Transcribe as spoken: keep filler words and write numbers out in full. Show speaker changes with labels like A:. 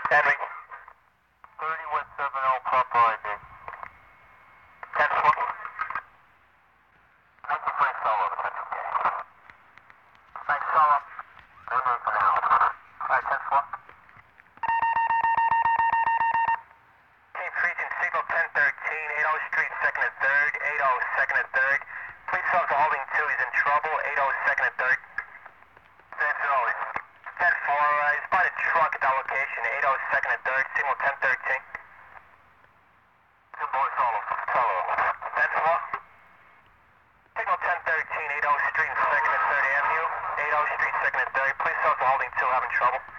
A: Henry. thirty West seven oh Papa I D. ten four. Thank you for your solo, Central K. Thanks, solo. Good day for now. Alright, ten four. Team Freezing, signal ten thirteen, eighty Street, second and third, eighty, second and third. Police officer holding two, he's in trouble, eighty, second and third. Same as always. ten four, uh, he's by the truck at that location, eighty, second and third, signal ten thirteen. Good boy, solo. Solo. ten four. Signal ten thirteen, eighty Street, second and third Avenue, eighty Street, second and third. Police officer holding two, having trouble.